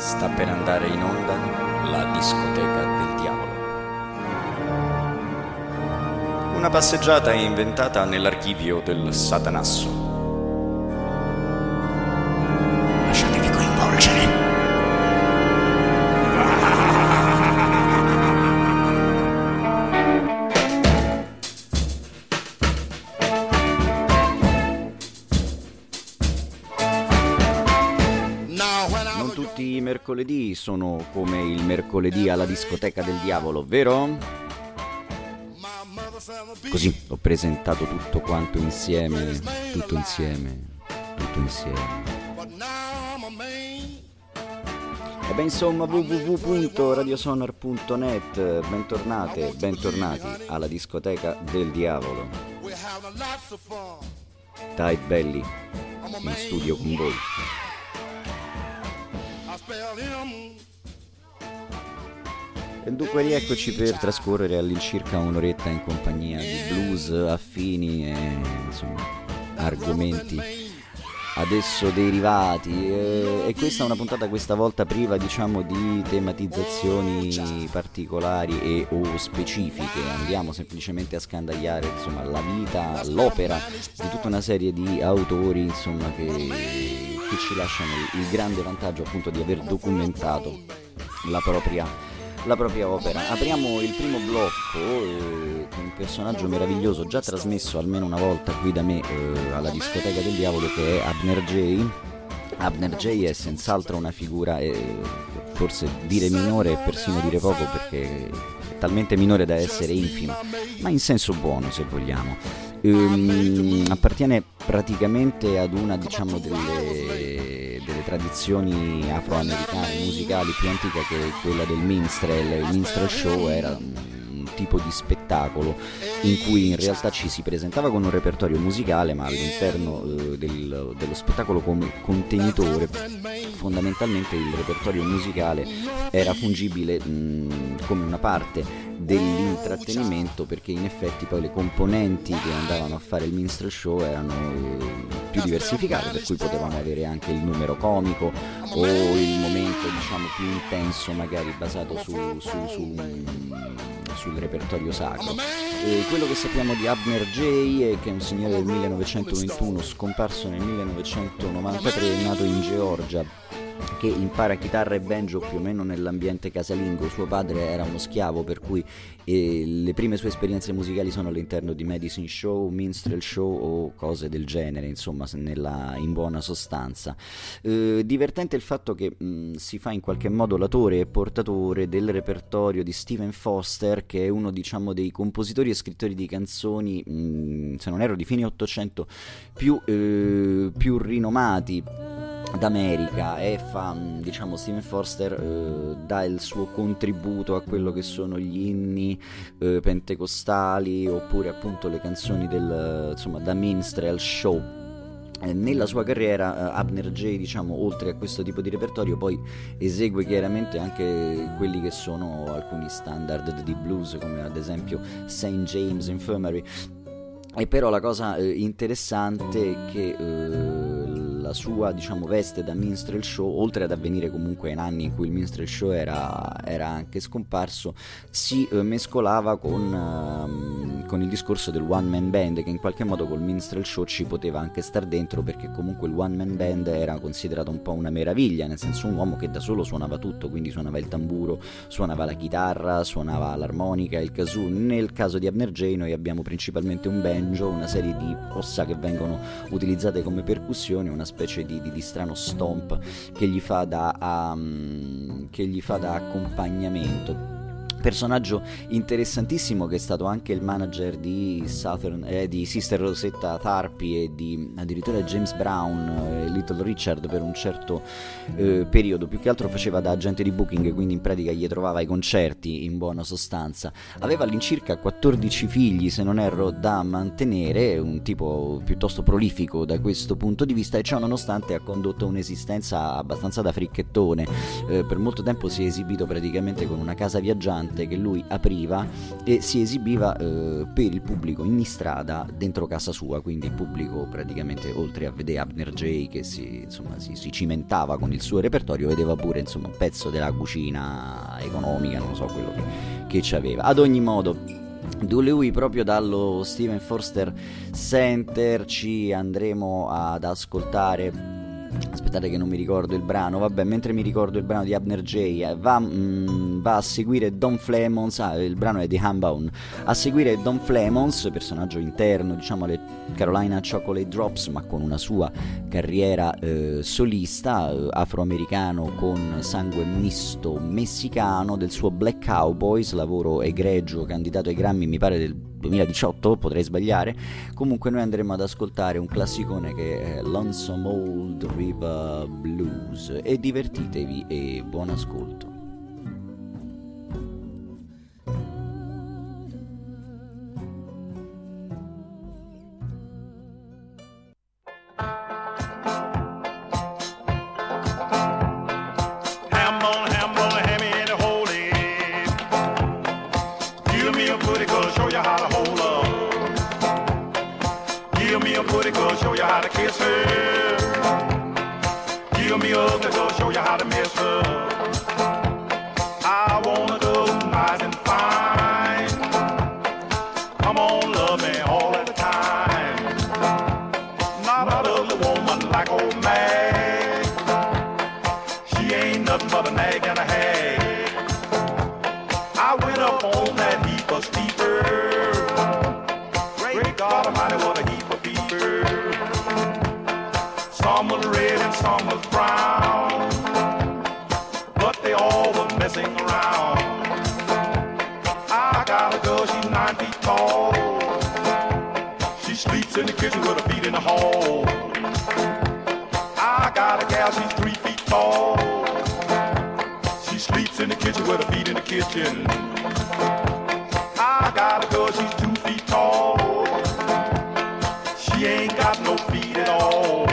Sta per andare in onda la discoteca del diavolo. Una passeggiata inventata nell'archivio del Satanasso. Lasciatevi coinvolgere. Non tutti i mercoledì sono come il mercoledì alla discoteca del diavolo, vero? Così ho presentato tutto quanto insieme, tutto insieme. E beh, insomma, www.radiosonar.net, bentornati alla discoteca del diavolo. Dai belli, in studio con voi. E dunque rieccoci per trascorrere all'incirca un'oretta in compagnia di blues affini e insomma argomenti adesso derivati, e questa è una puntata questa volta priva, diciamo, di tematizzazioni particolari e o specifiche. Andiamo semplicemente a scandagliare, insomma, la vita, l'opera di tutta una serie di autori, insomma, che ci lasciano il grande vantaggio appunto di aver documentato la propria opera. Apriamo il primo blocco con un personaggio meraviglioso già trasmesso almeno una volta qui da me alla discoteca del diavolo, che è Abner Jay. Abner Jay è senz'altro una figura, forse dire minore è persino dire poco, perché è talmente minore da essere infima, ma in senso buono, se vogliamo. Appartiene praticamente ad una, diciamo, delle tradizioni afroamericane musicali più antica, che è quella del minstrel. Il minstrel show era un tipo di spettacolo in cui in realtà ci si presentava con un repertorio musicale, ma all'interno dello spettacolo come contenitore fondamentalmente il repertorio musicale era fungibile come una parte dell'intrattenimento, perché in effetti poi le componenti che andavano a fare il minstrel show erano più diversificate, per cui potevamo avere anche il numero comico o il momento, diciamo, più intenso, magari basato sul repertorio sacro. Quello che sappiamo di Abner Jay è che è un signore del 1921 scomparso nel 1993, nato in Georgia, che impara chitarra e banjo più o meno nell'ambiente casalingo. Suo padre era uno schiavo, per cui le prime sue esperienze musicali sono all'interno di medicine show, minstrel show o cose del genere, insomma, in buona sostanza. Divertente il fatto che si fa in qualche modo latore e portatore del repertorio di Stephen Foster, che è uno, diciamo, dei compositori e scrittori di canzoni, se non erro di fine 800, più rinomati d'America, e fa, diciamo, Stephen Foster dà il suo contributo a quello che sono gli inni pentecostali, oppure appunto le canzoni da minstrel show. Nella sua carriera Abner Jay, diciamo, oltre a questo tipo di repertorio, poi esegue chiaramente anche quelli che sono alcuni standard di blues, come ad esempio St. James Infirmary. E però la cosa interessante è che la sua, diciamo, veste da minstrel show, oltre ad avvenire comunque in anni in cui il minstrel show era anche scomparso, si mescolava con il discorso del one man band, che in qualche modo col minstrel show ci poteva anche star dentro, perché comunque il one man band era considerato un po' una meraviglia, nel senso un uomo che da solo suonava tutto, quindi suonava il tamburo, suonava la chitarra, suonava l'armonica, il kazoo. Nel caso di Abner Jay noi abbiamo principalmente un banjo, una serie di ossa che vengono utilizzate come percussioni, una specie di strano stomp che gli fa da accompagnamento. Personaggio interessantissimo, che è stato anche il manager di Sister Rosetta Tharpe e di addirittura James Brown e Little Richard per un certo periodo. Più che altro faceva da agente di booking, quindi in pratica gli trovava i concerti, in buona sostanza. Aveva all'incirca 14 figli, se non erro, da mantenere, un tipo piuttosto prolifico da questo punto di vista, e ciò nonostante ha condotto un'esistenza abbastanza da fricchettone. Per molto tempo si è esibito praticamente con una casa viaggiante volte che lui apriva e si esibiva per il pubblico in strada dentro casa sua, quindi il pubblico praticamente, oltre a vedere Abner J che si cimentava con il suo repertorio, vedeva pure insomma un pezzo della cucina economica, non so quello che c'aveva. Ad ogni modo, lui proprio dallo Stephen Forster Center ci andremo ad ascoltare. Aspettate che non mi ricordo il brano. Vabbè, mentre mi ricordo il brano di Abner J, va a seguire Don Flemons. Il brano è di Hambound. A seguire Don Flemons, personaggio interno, diciamo, alle Carolina Chocolate Drops, ma con una sua carriera solista, afroamericano con sangue misto messicano, del suo Black Cowboys, lavoro egregio, candidato ai Grammy, mi pare del 2018, potrei sbagliare. Comunque noi andremo ad ascoltare un classicone che è Lonesome Old River Blues, e divertitevi e buon ascolto. Show you how to kiss her. Give me a girl, show you how to miss her. I wanna go nice and fine. Come on, love me all the time. Not a ugly woman like old Mag. She ain't nothing but a nag and a hag. I went up on that heap of steeper. Great God Almighty, what a heap of people. Some was red and some was brown, but they all were messing around. I got a girl, she's 9 feet tall. She sleeps in the kitchen with her feet in the hall. I got a gal, she's 3 feet tall. She sleeps in the kitchen with her feet in the kitchen. I got a girl, she's 2 feet tall. She ain't got no feet at all.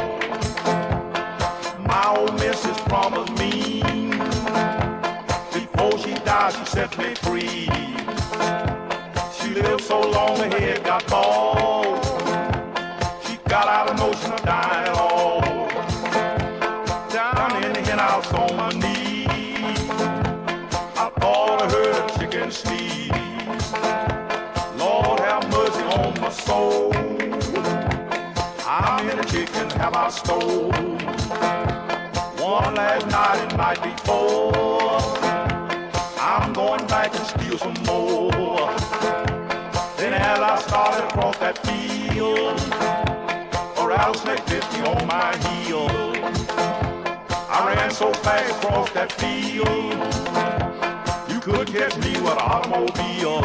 My old missus promised me before she died she set me free. She lived so long her head got bald. She got out of notion of dying at all. Down in the hen house on my knees, I thought I heard a chicken sneeze. Lord have mercy on my soul. I'm in a chicken have I stole. One last night and night before. I'm going back and steal some more. Then as I started across that field, a rattlesnake bit me on my heel. I ran so fast across that field, you couldn't catch me with an automobile.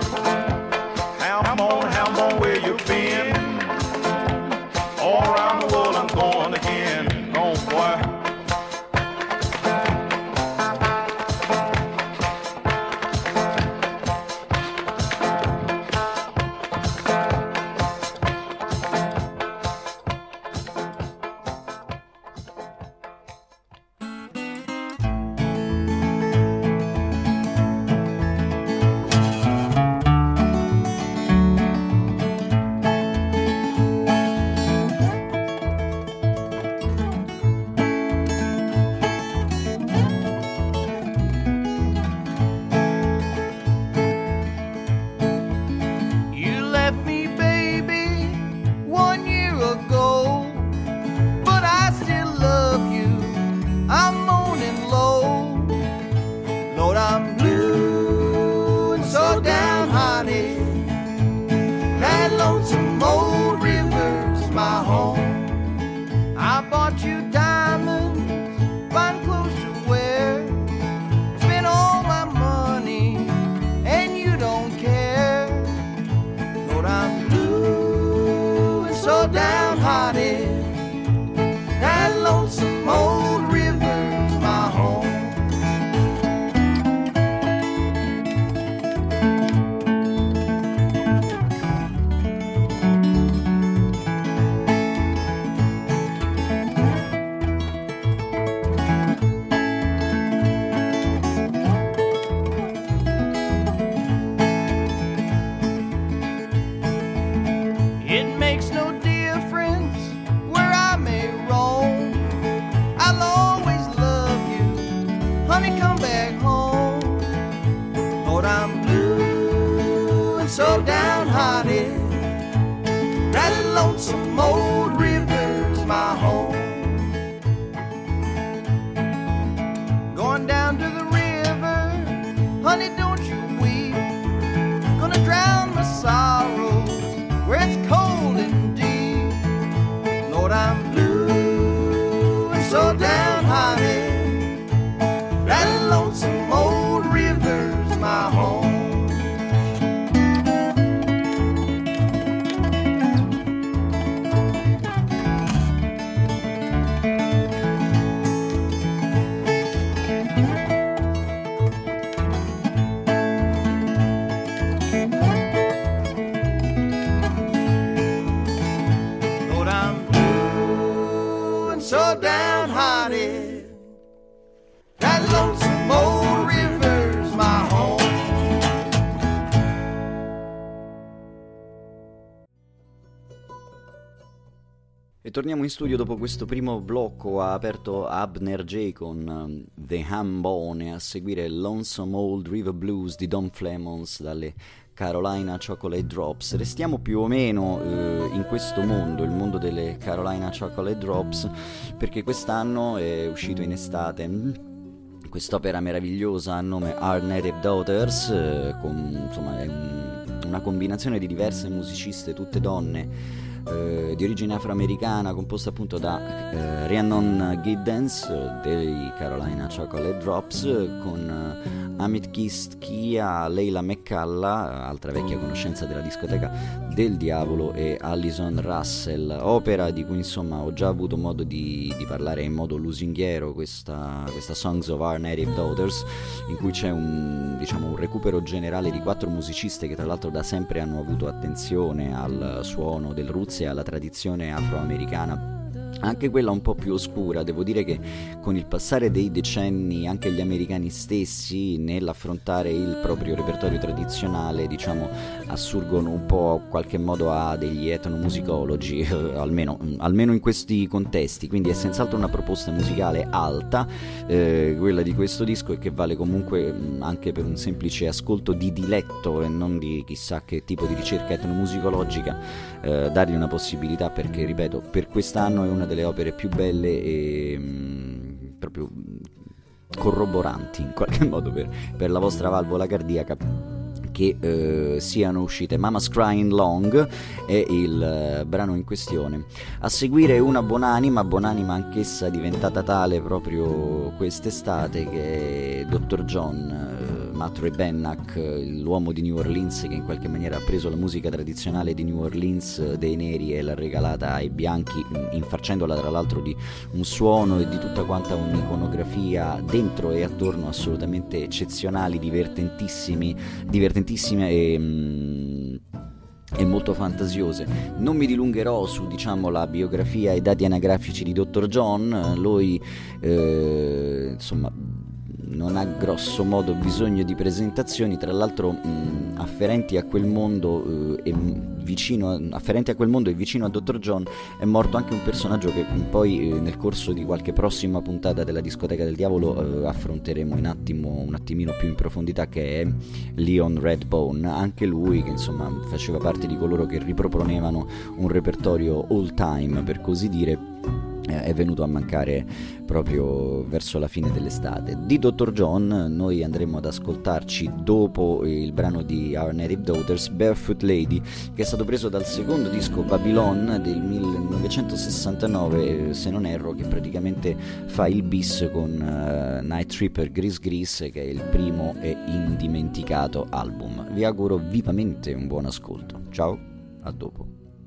Ham on, where you been? All around the world I'm going again. Oh boy. Honey, don't you weep. Gonna drown my sorrows where it's cold and deep. Lord, I'm blue and so downhearted. That lonesome old river's my home. So downhearted, that lonesome old river's my home. E torniamo in studio dopo questo primo blocco. Ha aperto Abner J con The Hambone, a seguire Lonesome Old River Blues di Don Flemons dalle Carolina Chocolate Drops. Restiamo più o meno in questo mondo, il mondo delle Carolina Chocolate Drops, perché quest'anno è uscito in estate quest'opera meravigliosa a nome Our Native Daughters, insomma è una combinazione di diverse musiciste, tutte donne, di origine afroamericana, composta appunto da Rhiannon Giddens dei Carolina Chocolate Drops, con Amit Kia, Leila McCalla, altra vecchia conoscenza della discoteca del Diavolo, e Alison Russell. Opera di cui insomma ho già avuto modo di parlare in modo lusinghiero, questa Songs of Our Native Daughters, in cui c'è un recupero generale di 4 musiciste che tra l'altro da sempre hanno avuto attenzione al suono del roots e alla tradizione afroamericana, anche quella un po' più oscura. Devo dire che con il passare dei decenni anche gli americani stessi, nell'affrontare il proprio repertorio tradizionale, assurgono un po' qualche modo a degli etnomusicologi, almeno in questi contesti. Quindi è senz'altro una proposta musicale alta, quella di questo disco, e che vale comunque anche per un semplice ascolto di diletto e non di chissà che tipo di ricerca etnomusicologica, dargli una possibilità, perché ripeto, per quest'anno è una delle opere più belle e proprio corroboranti in qualche modo per la vostra valvola cardiaca che siano uscite. Mama's Crying Long è il brano in questione. A seguire una buonanima anch'essa diventata tale proprio quest'estate, che è Dr. John, Matre Bennack, l'uomo di New Orleans, che in qualche maniera ha preso la musica tradizionale di New Orleans dei neri e l'ha regalata ai bianchi, infarcendola tra l'altro di un suono e di tutta quanta un'iconografia dentro e attorno assolutamente eccezionali, divertentissime e molto fantasiose. Non mi dilungherò su la biografia e dati anagrafici di Dr. John. Lui insomma non ha grosso modo bisogno di presentazioni, tra l'altro afferenti a quel mondo e vicino a Dr. John è morto anche un personaggio che poi nel corso di qualche prossima puntata della Discoteca del Diavolo affronteremo un attimino più in profondità, che è Leon Redbone. Anche lui, che insomma faceva parte di coloro che riproponevano un repertorio all time, per così dire, è venuto a mancare proprio verso la fine dell'estate. Di Dr. John noi andremo ad ascoltarci, dopo il brano di Our Native Daughters, Barefoot Lady, che è stato preso dal secondo disco Babylon del 1969, se non erro, che praticamente fa il bis con Night Tripper Grease, che è il primo e indimenticato album. Vi auguro vivamente un buon ascolto. Ciao, a dopo.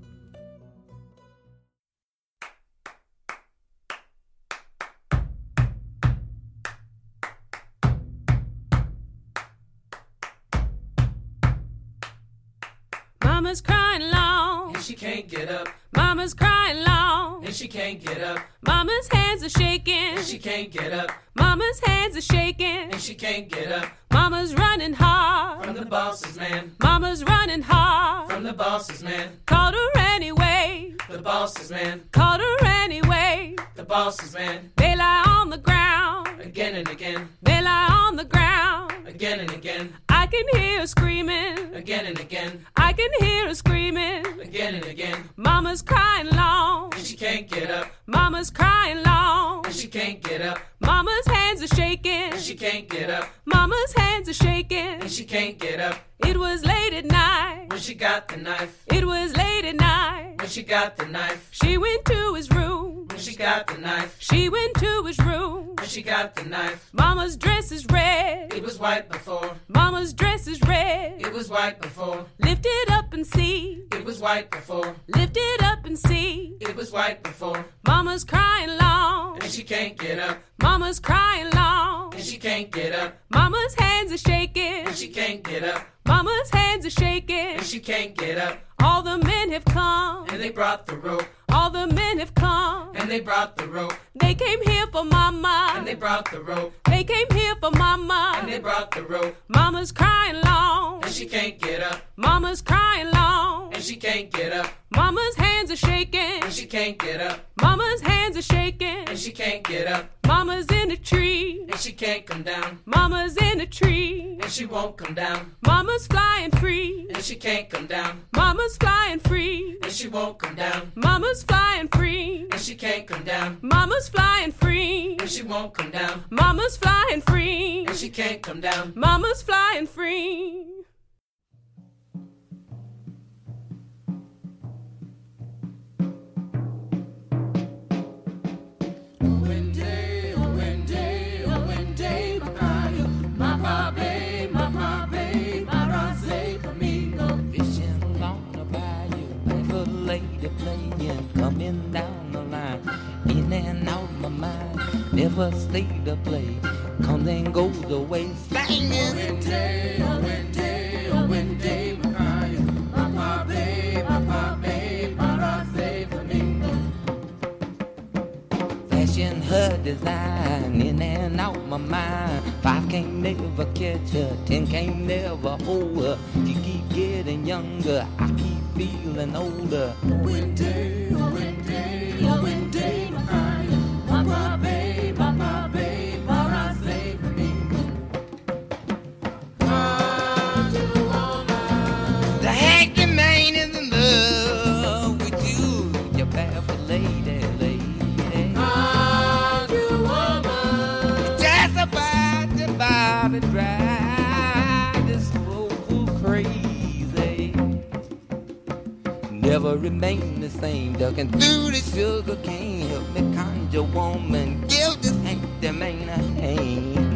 Mama's crying long, and she can't get up. Mama's crying long, and she can't get up. Mama's hands are shaking, and she can't get up. Mama's hands are shaking, and she can't get up. Mama's running hard from the boss's man. Mama's running hard from the boss's man. Called her anyway, the boss's man. Called her anyway, the boss's man. They lie on the ground again and again. They lie on the ground again and again. I can hear her screaming again and again. I can hear her screaming again and again. Mama's crying long, and she can't get up. Mama's crying long, and she can't get up. Mama's hands are shaking, and she can't get up. Mama's hands are shaking, and she can't get up. It was late at night when she got the knife. It was late at night when she got the knife. She went to his room when she got the knife. She went to his room when she got the knife. Mama's dress is red, it was white before. Mama's dress is red, it was white before. Lift it up and see, it was white before. Lift it up and see, it was white before. Mama's crying long, and she can't get up. Mama's crying long, and she can't get up. Mama's hands are shaking, and she can't get up. Mama's hands are shaking, and she can't get up. All the men have come, and they brought the rope. All the men have come, and they brought the rope. They came here for Mama, and they brought the rope. They came here for Mama, and they brought the rope. Mama's crying long, and she can't get up. Mama's crying long, and she can't get up. Mama's hands are shaking, and she can't get up. Mama's hands are shaking, and she can't get up. Mama's in a tree, and she can't come down. Mama's in a tree, and she won't come down. Mama's flying free, and she can't come down. Mama's flying free, and she won't come down. Mama's flying free, and she can't come down. Mama's flying free, and she won't come down. Mama's flying free, and she can't come down. Mama's flying free. Coming down the line, in and out my mind, never stay to play, comes and goes away, slanging. Wednesday, oh Wednesday, oh Wednesday, Papa, babe, para say flamingo. Fashion her design, in and out my mind, 5 can't never catch her, 10 can't never hold her. She keep getting younger, I keep feeling older. Wednesday, oh Wednesday, oh Wednesday, Papa, babe, para say flamingo. The hacky man is in love with you, you barefoot lady. Just about to drive this fool crazy. Never remain the same, ducking through the sugar cane. Help me conjure woman, give this empty man a hand.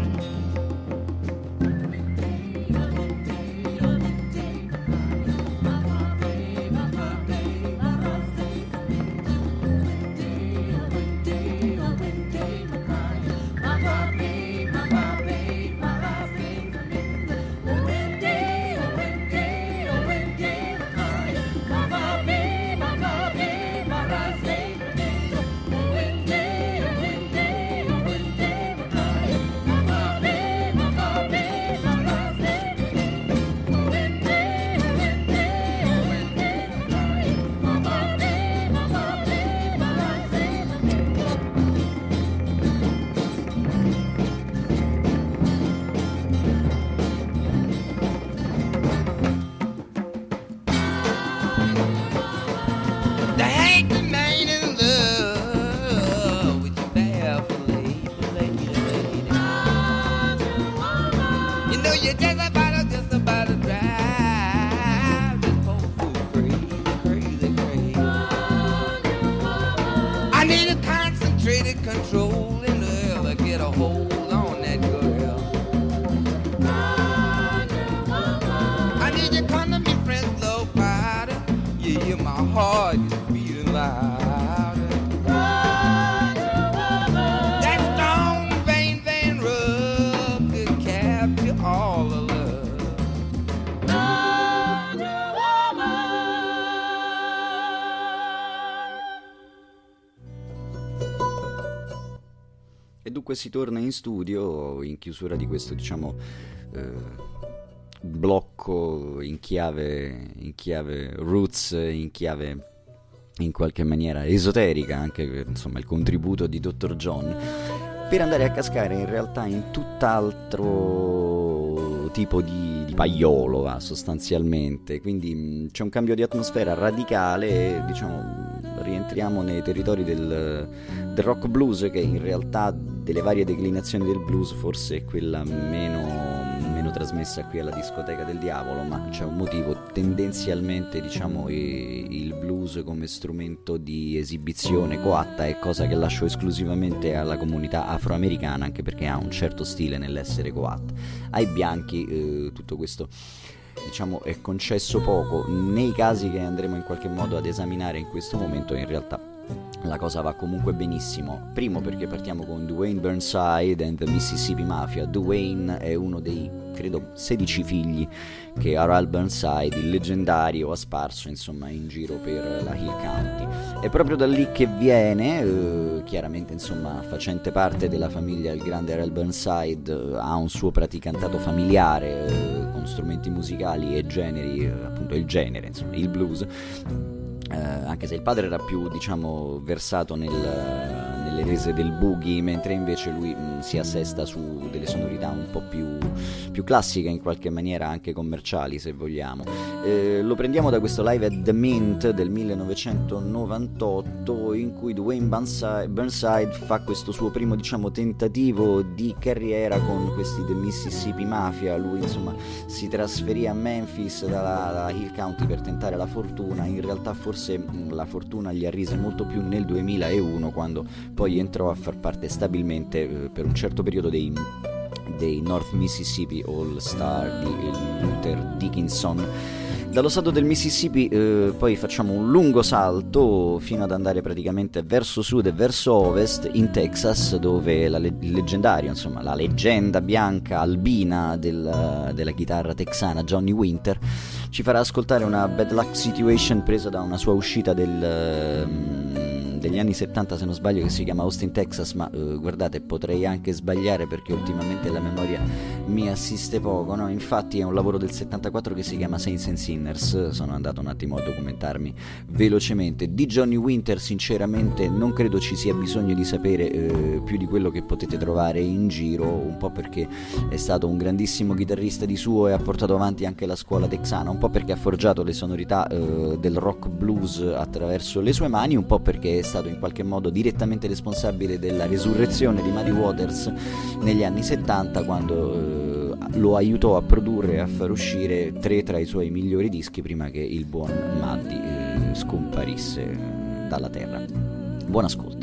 Control in the air, get a hold on that girl. I need you come to me, friends, low party. You hear my heart is beating loud. That strong vein rub could capture all the love. E dunque si torna in studio in chiusura di questo, diciamo, blocco in chiave roots, in chiave in qualche maniera esoterica, anche insomma il contributo di Dr. John, per andare a cascare in realtà in tutt'altro tipo di paiolo, sostanzialmente. Quindi c'è un cambio di atmosfera radicale, diciamo rientriamo nei territori del rock blues, che in realtà delle varie declinazioni del blues forse è quella meno trasmessa qui alla discoteca del diavolo, ma c'è un motivo. Tendenzialmente, diciamo, il blues come strumento di esibizione coatta è cosa che lascio esclusivamente alla comunità afroamericana, anche perché ha un certo stile nell'essere coatta. Ai bianchi tutto questo, diciamo, è concesso poco. Nei casi che andremo in qualche modo ad esaminare in questo momento, in realtà la cosa va comunque benissimo. Primo perché partiamo con Dwayne Burnside and the Mississippi Mafia. Dwayne è uno dei, credo, 16 figli che Harold Burnside, il leggendario, ha sparso, insomma, in giro per la Hill County. È proprio da lì che viene, chiaramente, insomma, facente parte della famiglia il grande Harold Burnside, ha un suo praticantato familiare con strumenti musicali e generi, appunto il genere, insomma, il blues. Anche se il padre era più, diciamo, versato nelle rese del boogie, mentre invece lui si assesta su delle sonorità un po' più classiche, in qualche maniera anche commerciali, se vogliamo. Lo prendiamo da questo Live at the Mint del 1998, in cui Dwayne Burnside fa questo suo primo, diciamo, tentativo di carriera con questi The Mississippi Mafia. Lui, insomma, si trasferì a Memphis dalla Hill County per tentare la fortuna. In realtà forse la fortuna gli arrise molto più nel 2001, quando poi entrò a far parte stabilmente per un certo periodo dei North Mississippi All Star di Luther Dickinson. Dallo stato del Mississippi poi facciamo un lungo salto fino ad andare praticamente verso sud e verso ovest, in Texas, dove il leggendario, insomma, la leggenda bianca albina della chitarra texana Johnny Winter ci farà ascoltare una Bad Luck Situation presa da una sua uscita degli anni 70, se non sbaglio, che si chiama Austin, Texas, ma guardate, potrei anche sbagliare perché ultimamente la memoria mi assiste poco, no? Infatti è un lavoro del 74 che si chiama Saints and Sinners. Sono andato un attimo a documentarmi velocemente. Di Johnny Winter sinceramente non credo ci sia bisogno di sapere più di quello che potete trovare in giro, un po' perché è stato un grandissimo chitarrista di suo e ha portato avanti anche la scuola texana, un po' perché ha forgiato le sonorità del rock blues attraverso le sue mani, un po' perché è stato in qualche modo direttamente responsabile della resurrezione di Muddy Waters negli anni 70, quando lo aiutò a produrre e a far uscire 3 tra i suoi migliori dischi prima che il buon Muddy scomparisse dalla terra. Buon ascolto.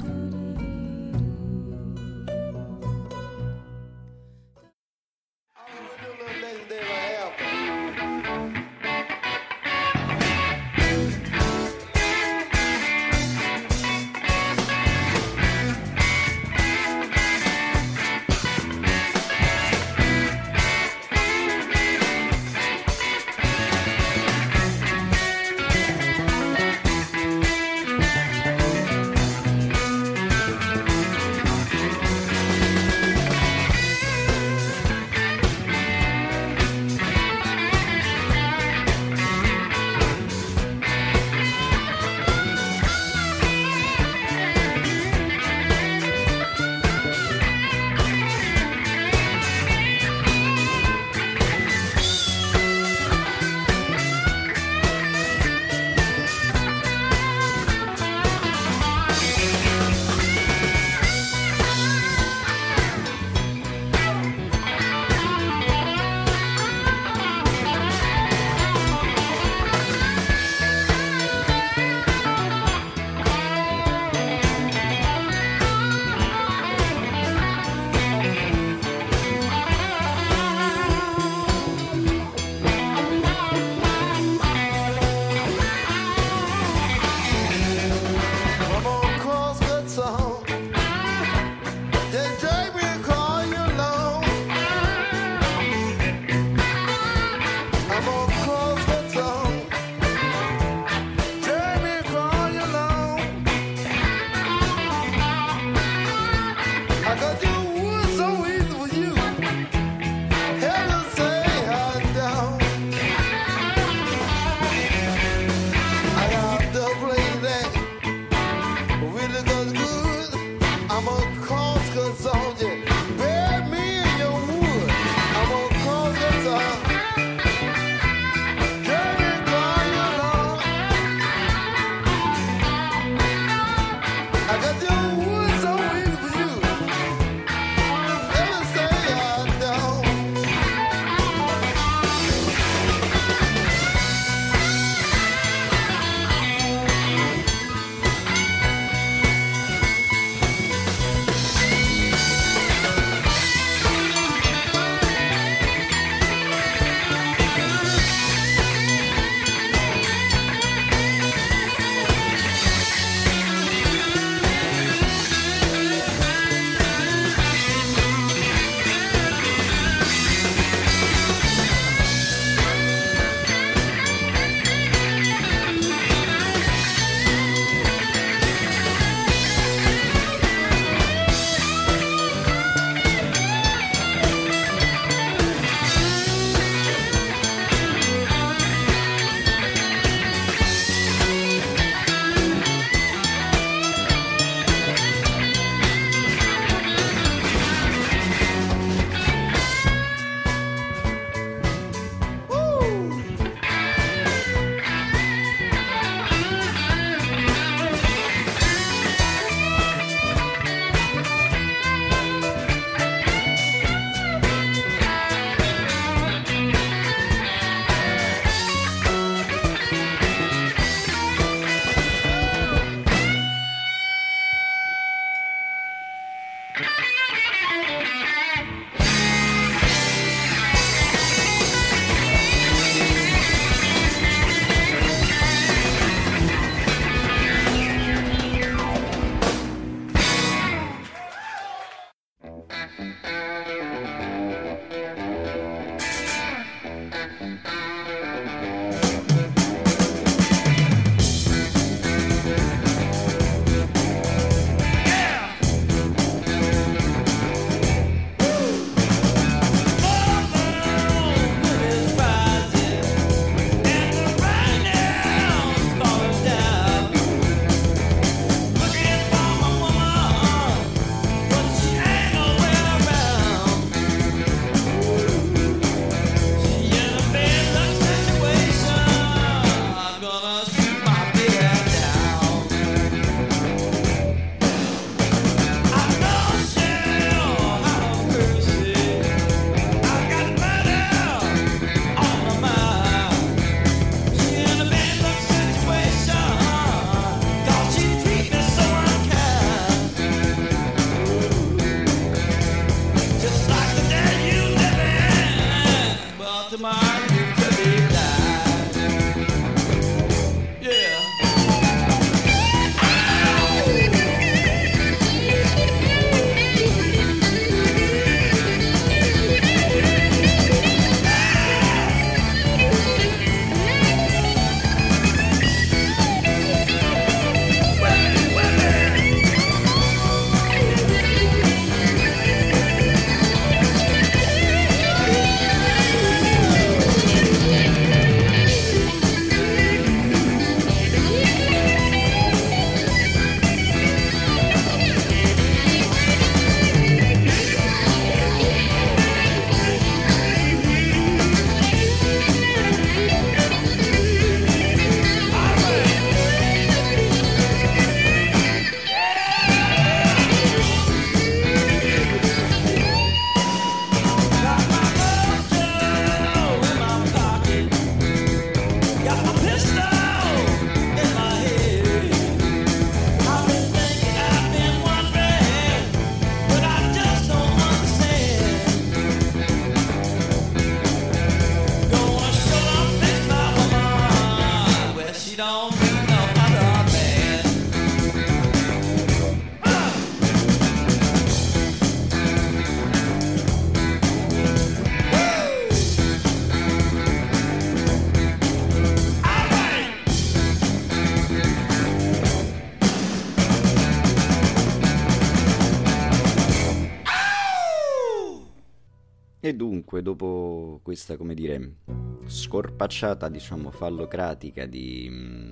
E dunque, dopo questa, come dire, scorpacciata, diciamo, fallocratica di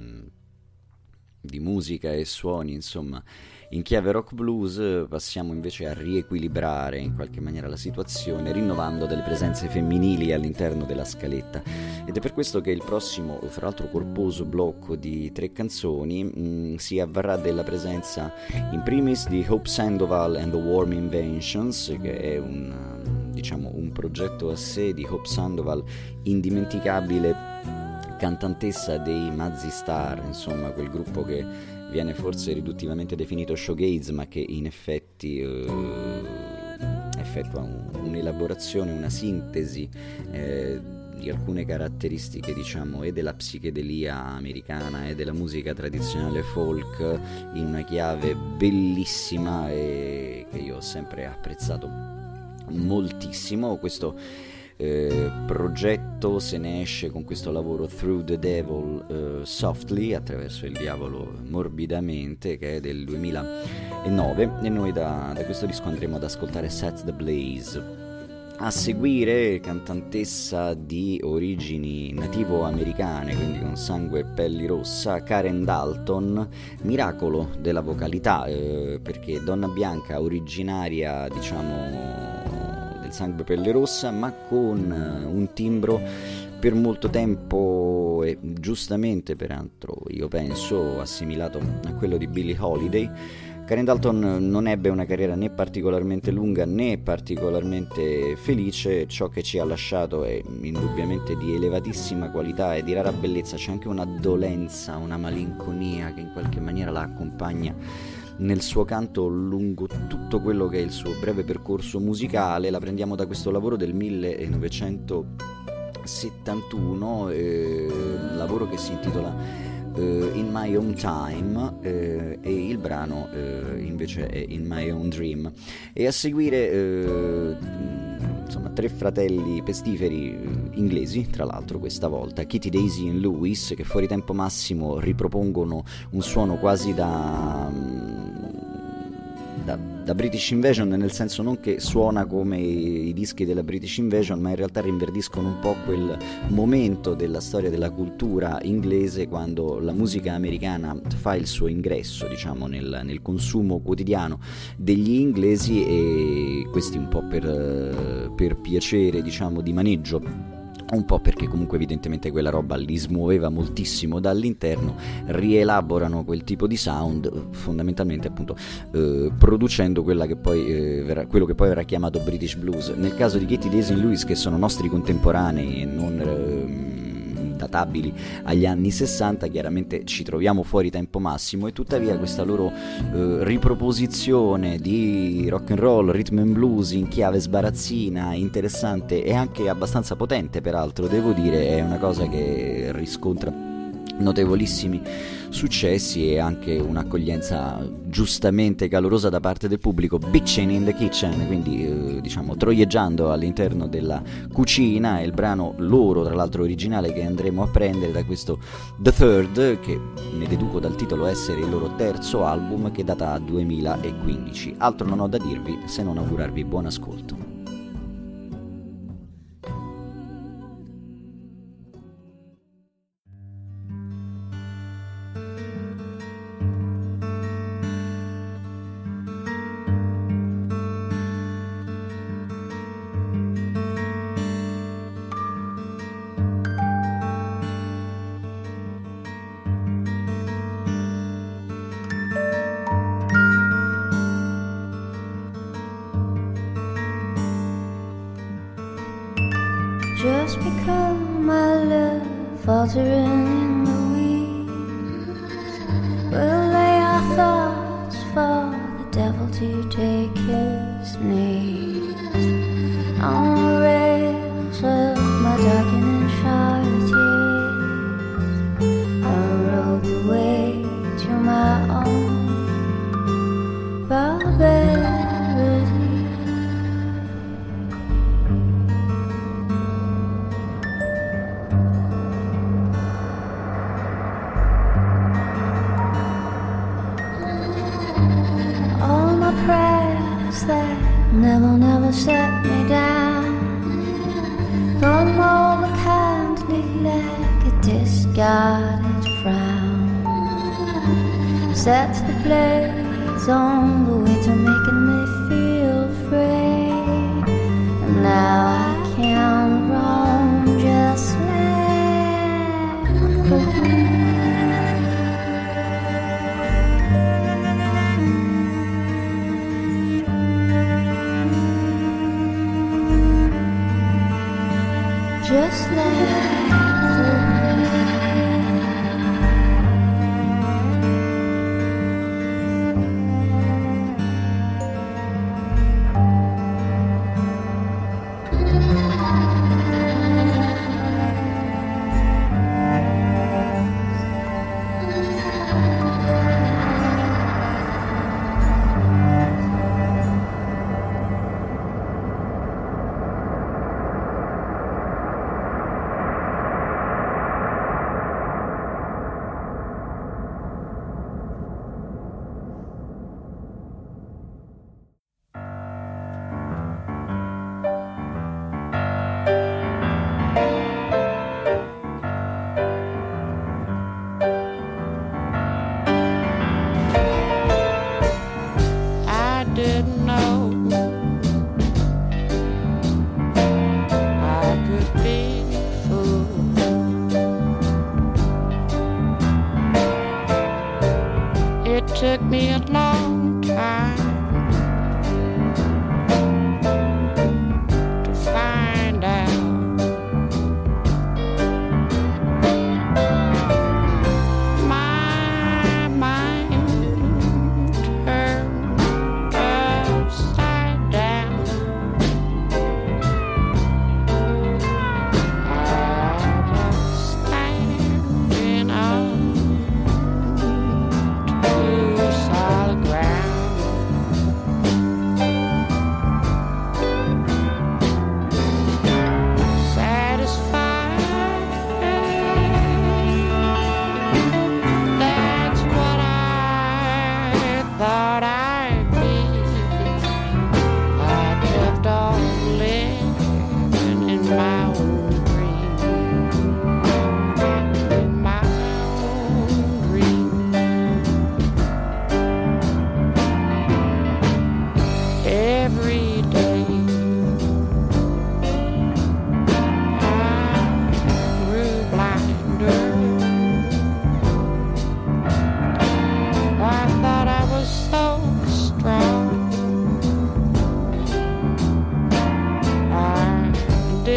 musica e suoni, insomma, in chiave rock blues, passiamo invece a riequilibrare in qualche maniera la situazione, rinnovando delle presenze femminili all'interno della scaletta. Ed è per questo che il prossimo, fra l'altro corposo blocco di 3 canzoni, si avvarrà della presenza in primis di Hope Sandoval and the Warm Inventions, che è un progetto a sé di Hope Sandoval, indimenticabile cantantessa dei Mazzy Star, insomma quel gruppo che viene forse riduttivamente definito shoegaze, ma che in effetti effettua un'elaborazione, una sintesi di alcune caratteristiche, diciamo, e della psichedelia americana e della musica tradizionale folk in una chiave bellissima e che io ho sempre apprezzato moltissimo. Questo progetto se ne esce con questo lavoro Through the Devil Softly, attraverso il diavolo morbidamente, che è del 2009, e noi da questo disco andremo ad ascoltare Set the Blaze. A seguire, cantantessa di origini nativo-americane, quindi con sangue e pelli rossa, Karen Dalton, miracolo della vocalità, perché donna bianca originaria, diciamo, sangue pelle rossa, ma con un timbro per molto tempo, e giustamente peraltro io penso assimilato a quello di Billie Holiday. Karen Dalton non ebbe una carriera né particolarmente lunga né particolarmente felice. Ciò che ci ha lasciato è indubbiamente di elevatissima qualità e di rara bellezza. C'è anche una dolenza, una malinconia che in qualche maniera la accompagna nel suo canto lungo tutto quello che è il suo breve percorso musicale. La prendiamo da questo lavoro del 1971, lavoro che si intitola In My Own Time, e il brano invece è In My Own Dream. E a seguire insomma 3 fratelli pestiferi inglesi, tra l'altro questa volta, Kitty, Daisy e Lewis, che fuori tempo massimo ripropongono un suono quasi da British Invasion, nel senso non che suona come i dischi della British Invasion, ma in realtà rinverdiscono un po' quel momento della storia della cultura inglese, quando la musica americana fa il suo ingresso, diciamo, nel consumo quotidiano degli inglesi, e questi un po' per piacere, diciamo, di maneggio, un po' perché comunque evidentemente quella roba li smuoveva moltissimo dall'interno, rielaborano quel tipo di sound, fondamentalmente appunto producendo quella che poi quello che poi verrà chiamato British Blues. Nel caso di Kitty, Daisy e Lewis, che sono nostri contemporanei e non databili agli anni 60, chiaramente ci troviamo fuori tempo massimo, e tuttavia questa loro riproposizione di rock and roll, rhythm and blues in chiave sbarazzina, interessante e anche abbastanza potente, peraltro devo dire, è una cosa che riscontra notevolissimi successi e anche un'accoglienza giustamente calorosa da parte del pubblico. Bitchin' in the Kitchen, quindi diciamo troieggiando all'interno della cucina, è il brano loro, tra l'altro originale, che andremo a prendere da questo The Third, che ne deduco dal titolo essere il loro terzo album, che data 2015. Altro non ho da dirvi se non augurarvi buon ascolto. Just become my love, faltering in the weeds. We'll lay our thoughts for the devil to take his knees. On the rails of my darkening charity, I rode the way to my own barbarity. That never set me down, come over kindly like a discarded frown, sets the blaze on the way to making me feel afraid, and now I can roam just like the wind. Just like the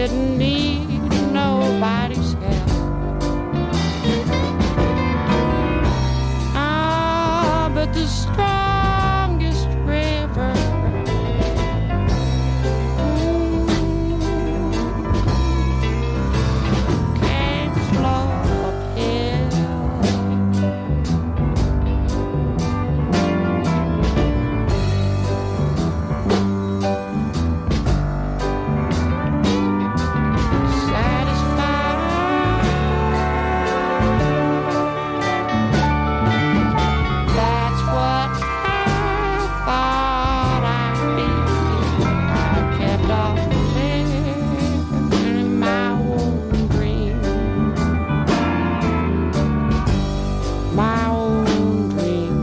didn't need nobody's help. Ah, but the strongest river can't flow uphill. That's what I thought I'd be. I kept on living my own dream. My own dream.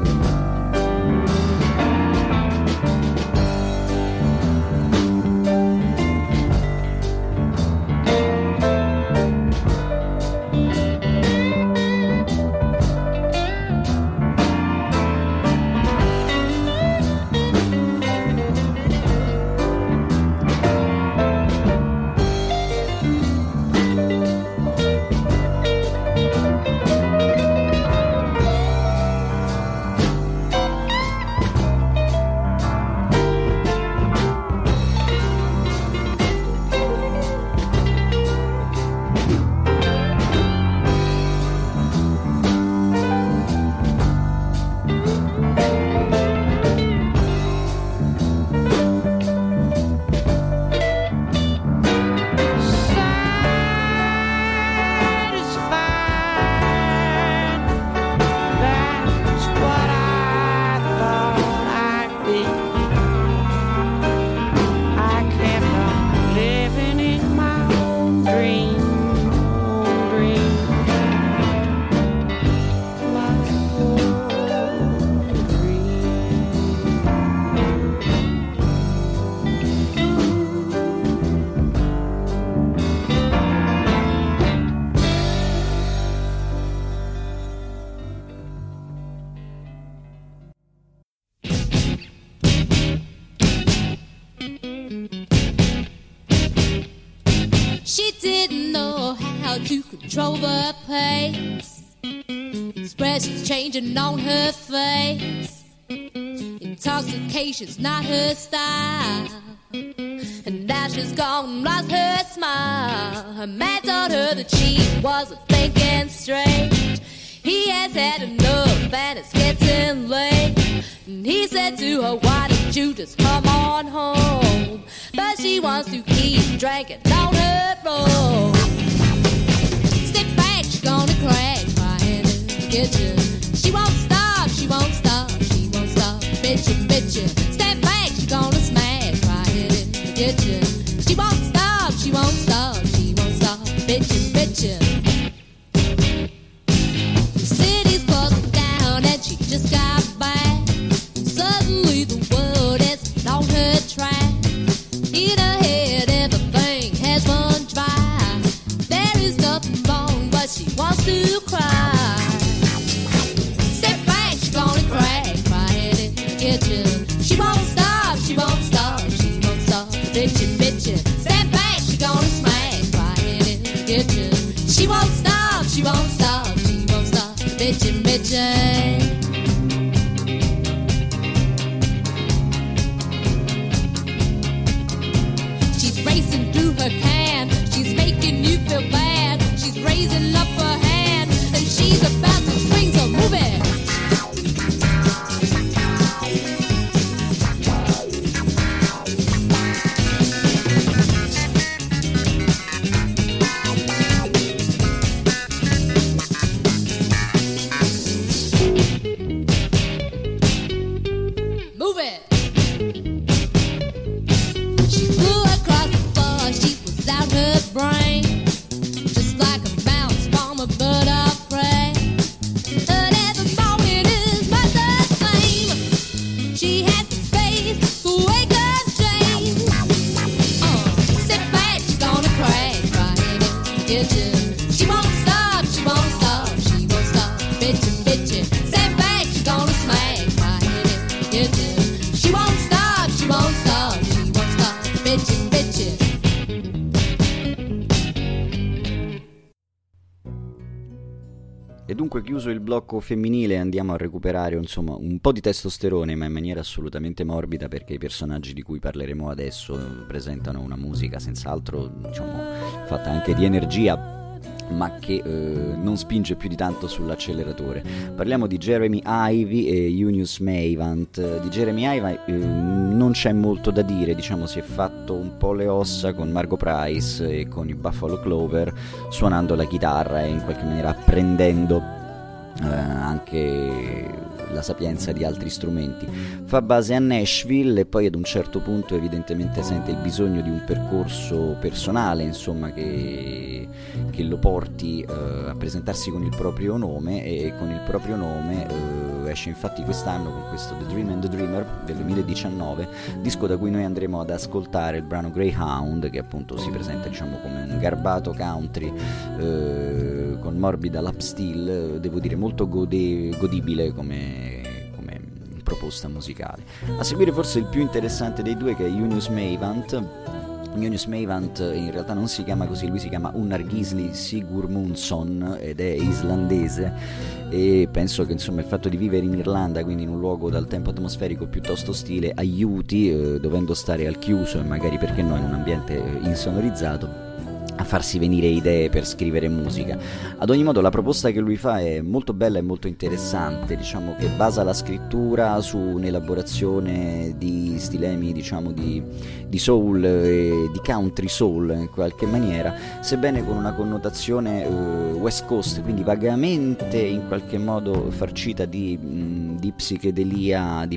Satisfied. That's what I thought I'd be. I kept on living in my own dream, my own She didn't know how to control the pace. Expressions changing on her face. Intoxication's not her style. And now she's gone and lost her smile. Her man told her that she wasn't thinking straight. He has had enough and it's getting late. And he said to her, why don't you just come on home? But she wants to keep drinking down her road. Step back, she's gonna crash crying in the kitchen. She won't stop, she won't stop, she won't stop bitchin', bitchin'. Step back, she's gonna smash crying in the kitchen. She won't stop, she won't stop, she won't stop bitchin', bitchin'. The city's closing down and she just got back. Suddenly the world is on her track. In her head everything has run dry. There is nothing wrong but she wants to cry. Step back, she's gonna crack, crying in the kitchen. She won't stop, she won't stop, she won't stop bitchin', bitchin'. Step back, she's gonna smash, crying in the kitchen. She won't stop, she won't stop, she won't stop bitchin', bitchin'. Racing through her can, she's making you feel bad. She's raising up her hand and she's about to swing, so move it. Move it. She flew across the floor, she was out her brain, just like a mouse from a bird of prey. But every moment is much the same. She had the face to wake up Jane. Sit back, she's gonna crack, crying in the kitchen. She won't stop, she won't stop, she won't stop bitchin', bitchin'. Sit back, she's gonna smack, crying in the kitchen. She won't stop, she won't stop, she won't stop bitchin', bitchin'. dunque chiuso il blocco femminile andiamo a recuperare insomma un po' di testosterone, ma in maniera assolutamente morbida, perché i personaggi di cui parleremo adesso presentano una musica senz'altro diciamo fatta anche di energia, ma che non spinge più di tanto sull'acceleratore. Parliamo di Jeremy Ivy e Eunice Mavant. Di Jeremy Ivy non c'è molto da dire, diciamo si è fatto un po' le ossa con Margot Price e con i Buffalo Clover, suonando la chitarra e in qualche maniera apprendendo anche la sapienza di altri strumenti. Fa base a Nashville e poi ad un certo punto evidentemente sente il bisogno di un percorso personale, insomma, che lo porti a presentarsi con il proprio nome, e con il proprio nome esce infatti quest'anno con questo The Dream and the Dreamer del 2019, disco da cui noi andremo ad ascoltare il brano Greyhound, che appunto si presenta diciamo come un garbato country con morbida lap steel, devo dire molto godibile come proposta musicale. A seguire forse il più interessante dei due, che è Eunice Mavant. Eunice Mavant in realtà non si chiama così, lui si chiama Unnar Gisli Sigurmundsson ed è islandese, e penso che insomma il fatto di vivere in Irlanda, quindi in un luogo dal tempo atmosferico piuttosto ostile, aiuti, dovendo stare al chiuso e magari perché no in un ambiente insonorizzato, a farsi venire idee per scrivere musica. Ad ogni modo la proposta che lui fa è molto bella e molto interessante, diciamo che basa la scrittura su un'elaborazione di stilemi diciamo di soul e di country soul in qualche maniera, sebbene con una connotazione West Coast, quindi vagamente in qualche modo farcita di psichedelia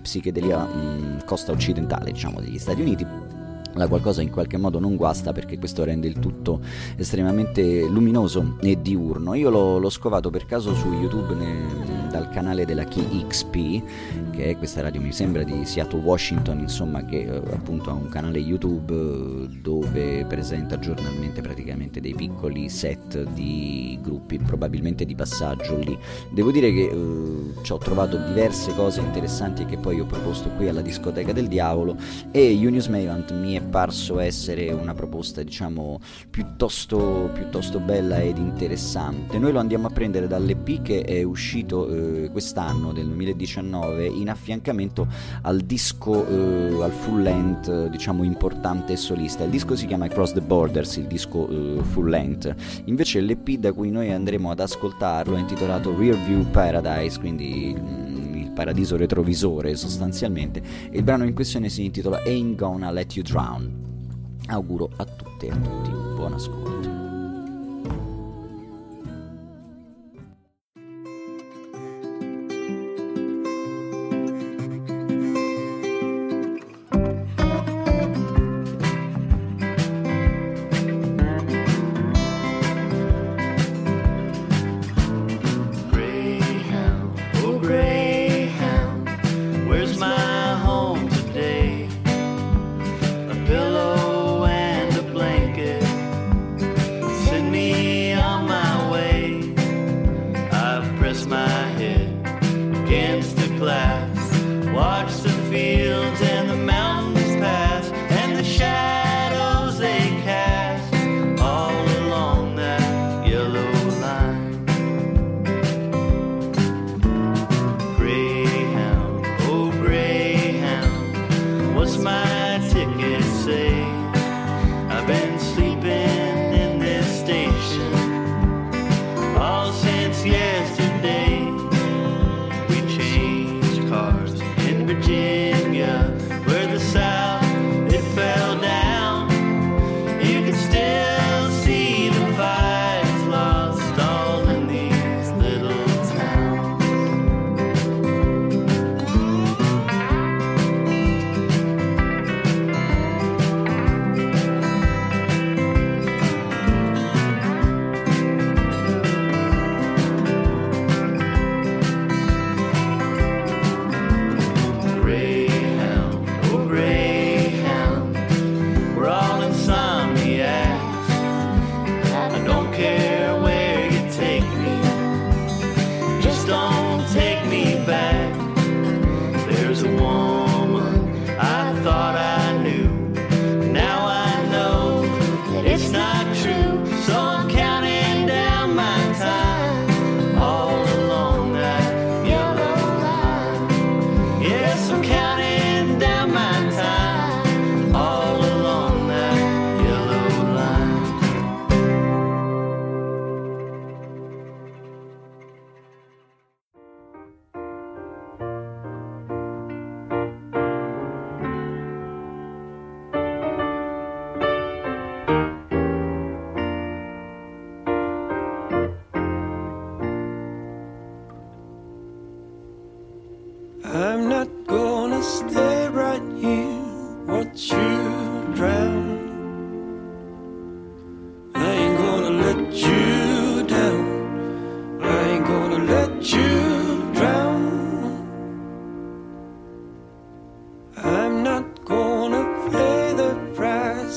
costa occidentale diciamo degli Stati Uniti. La qualcosa in qualche modo non guasta, perché questo rende il tutto estremamente luminoso e diurno. Io l'ho scovato per caso su YouTube dal canale della KXP, che è questa radio mi sembra di Seattle, Washington, insomma, che appunto ha un canale YouTube dove presenta giornalmente praticamente dei piccoli set di gruppi, probabilmente di passaggio lì. Devo dire che ci ho trovato diverse cose interessanti che poi ho proposto qui alla Discoteca del Diavolo, e Eunice Mavant mi è parso essere una proposta diciamo piuttosto bella ed interessante. Noi lo andiamo a prendere dall'EP che è uscito quest'anno del 2019 in affiancamento al disco al full length diciamo importante e solista. Il disco si chiama Across the Borders, il disco full length. Invece l'EP da cui noi andremo ad ascoltarlo è intitolato Rearview Paradise, quindi paradiso retrovisore sostanzialmente, e il brano in questione si intitola Ain't Gonna Let You Drown. Auguro a tutte e a tutti buon ascolto. Pillow and a blanket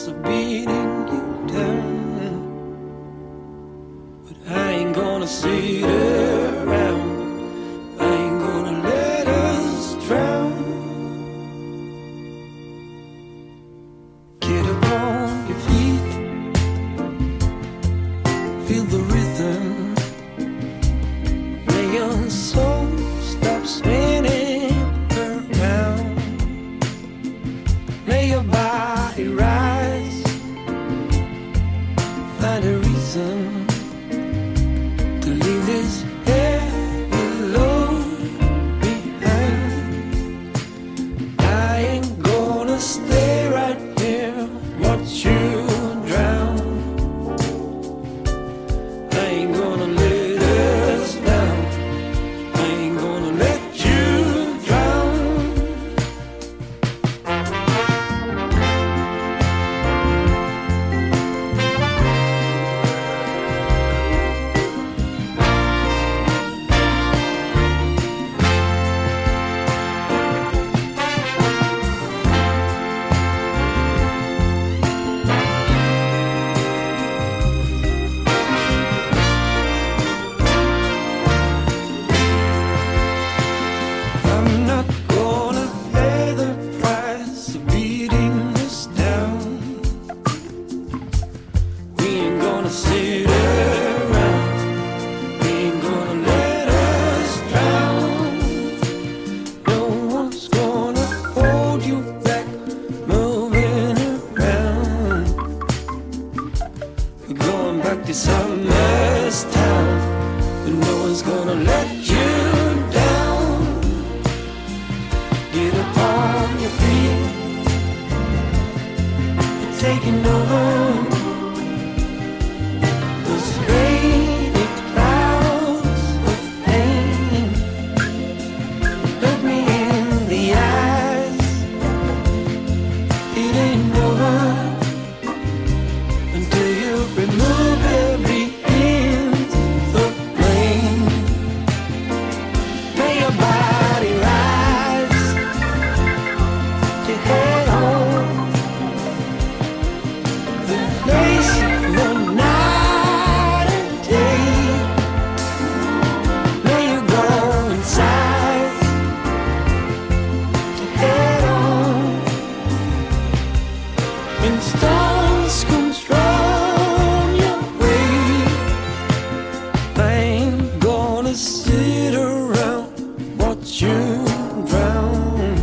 price of beating you down. But I ain't gonna sit around. I ain't gonna let us drown. Get up on your feet, feel the rhythm. May your soul stop spinning around. May your body rise, find a reason to leave this heavy load behind. I ain't gonna stay right here, watch you drown. I ain't gonna let us down. I ain't gonna let you drown. I'm not gonna pay the price of beating us down. We ain't gonna sit around. We ain't gonna let us drown. No one's gonna hold you back, moving around. We're going back to summer's town, but no one's gonna let you down. Get up on your feet, you're taking over those rainy clouds of pain. Look me in the eyes, it ain't over until you remove every hint of blame. May your body rise to head home. The place no night and day. May you go inside to head home. And stones come strong your way. I ain't gonna sit around, watch you drown.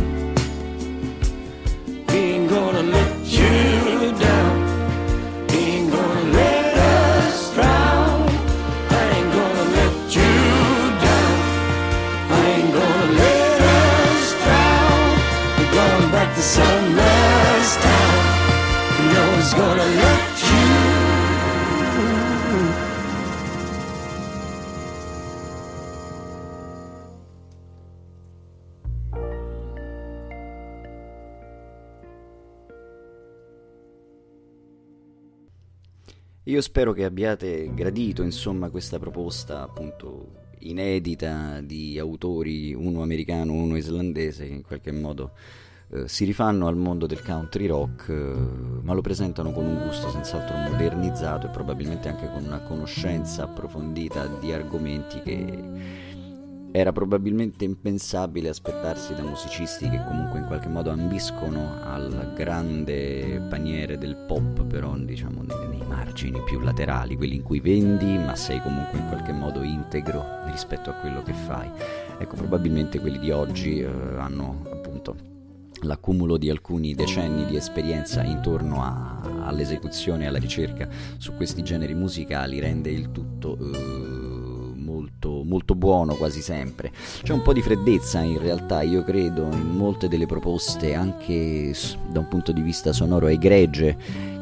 We ain't gonna let you down. We ain't gonna let us drown. I ain't gonna let you down. I ain't gonna let us drown. We're going back to summer's town. No one's gonna let you. Io spero che abbiate gradito, insomma, questa proposta appunto inedita di autori, uno americano, uno islandese, che in qualche modo si rifanno al mondo del country rock, ma lo presentano con un gusto senz'altro modernizzato e probabilmente anche con una conoscenza approfondita di argomenti che era probabilmente impensabile aspettarsi da musicisti che comunque in qualche modo ambiscono al grande paniere del pop, però diciamo nei margini più laterali, quelli in cui vendi ma sei comunque in qualche modo integro rispetto a quello che fai. Ecco, probabilmente quelli di oggi hanno appunto l'accumulo di alcuni decenni di esperienza intorno all'esecuzione e alla ricerca su questi generi musicali rende il tutto molto, molto buono quasi sempre. C'è un po' di freddezza in realtà, io credo, in molte delle proposte, anche da un punto di vista sonoro egregie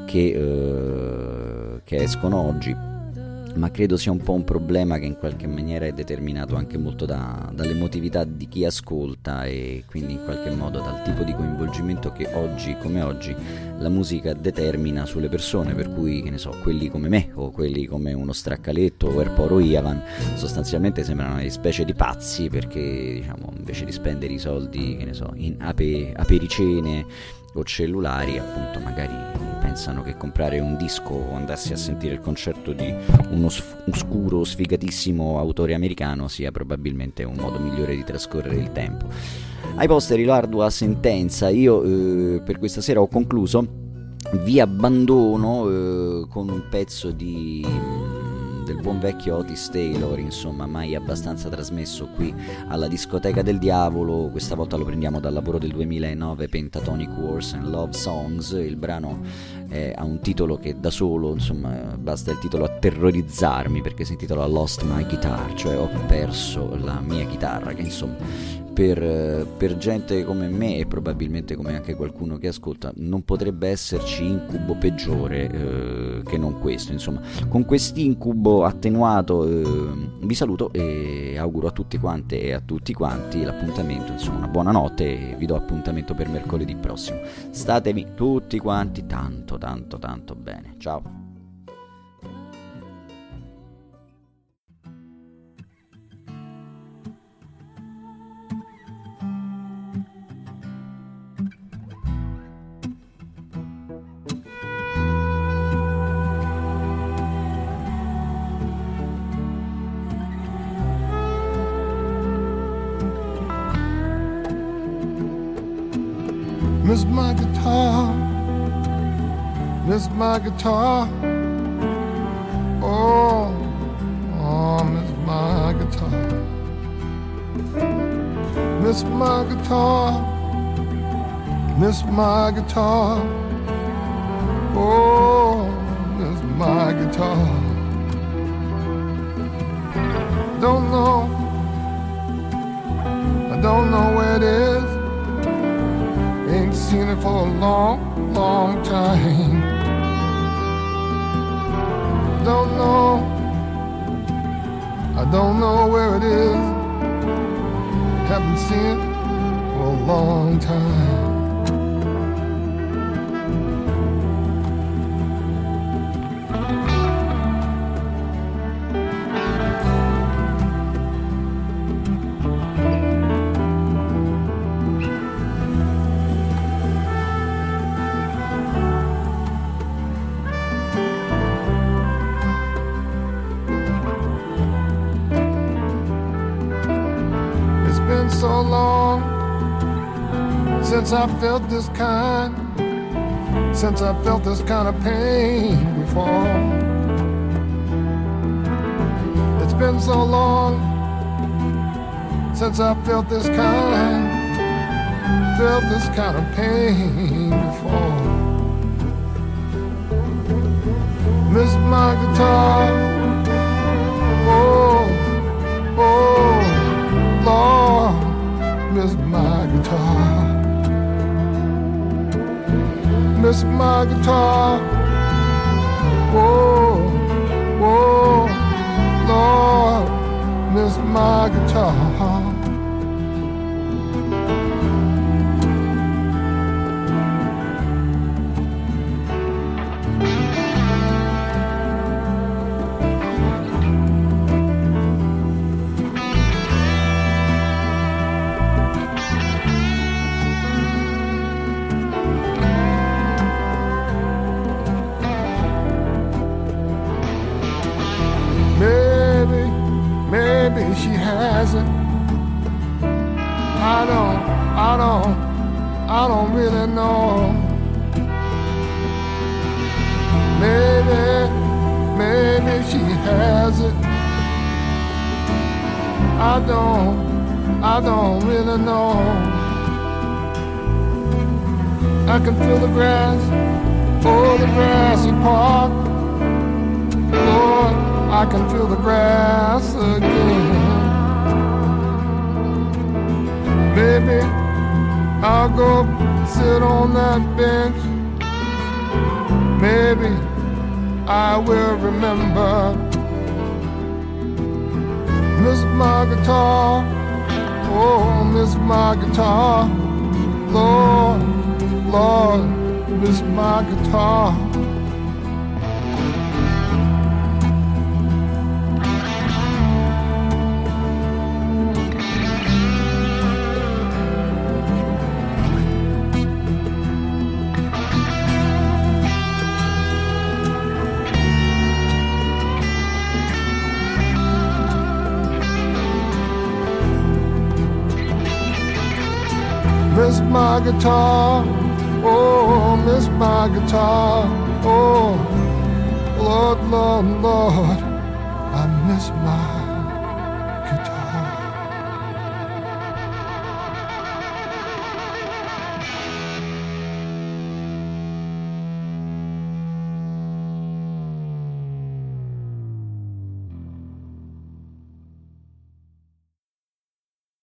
che escono oggi, ma credo sia un po' un problema che in qualche maniera è determinato anche molto dall'emotività di chi ascolta e quindi in qualche modo dal tipo di coinvolgimento che oggi come oggi la musica determina sulle persone, per cui, che ne so, quelli come me o quelli come uno Straccaletto o Erporo Iavan sostanzialmente sembrano una specie di pazzi, perché diciamo invece di spendere i soldi, che ne so, in apericene o cellulari, appunto magari pensano che comprare un disco o andarsi a sentire il concerto di uno oscuro, sfigatissimo autore americano sia probabilmente un modo migliore di trascorrere il tempo. Ai posteri l'ardua sentenza, io per questa sera ho concluso, vi abbandono con un pezzo del buon vecchio Otis Taylor, insomma mai abbastanza trasmesso qui alla discoteca del diavolo. Questa volta lo prendiamo dal lavoro del 2009 Pentatonic Wars and Love Songs. Il brano ha un titolo che da solo, insomma, basta il titolo a terrorizzarmi, perché si intitola Lost My Guitar, cioè ho perso la mia chitarra, che insomma per gente come me e probabilmente come anche qualcuno che ascolta non potrebbe esserci incubo peggiore che non questo. Insomma, con quest'incubo attenuato vi saluto e auguro a tutti quante e a tutti quanti l'appuntamento, insomma una buona notte, e vi do appuntamento per mercoledì prossimo. Statevi tutti quanti tanto bene, ciao. Miss my guitar, miss my guitar. Oh, oh, miss my guitar. Miss my guitar, miss my guitar. Oh, miss my guitar. Don't know, I don't know where it is. Ain't seen it for a long, long time. Don't know, I don't know where it is. Haven't seen it for a long time. So long since I felt this kind, since I felt this kind of pain before. It's been so long since I felt this kind of pain before. Miss my guitar, oh, oh, Lord. Miss my guitar, miss my guitar. Whoa, whoa, Lord, miss my guitar. Maybe she hasn't. I don't really know. Maybe she has it. I don't really know. I can feel the grass, oh, the grassy park. Lord, I can feel the grass again. Maybe I'll go sit on that bench. Maybe I will remember. Miss my guitar, oh, miss my guitar. Lord, Lord, miss my guitar. miss my guitar. Oh, miss my guitar. Oh, Lord, Lord, Lord, I miss my guitar.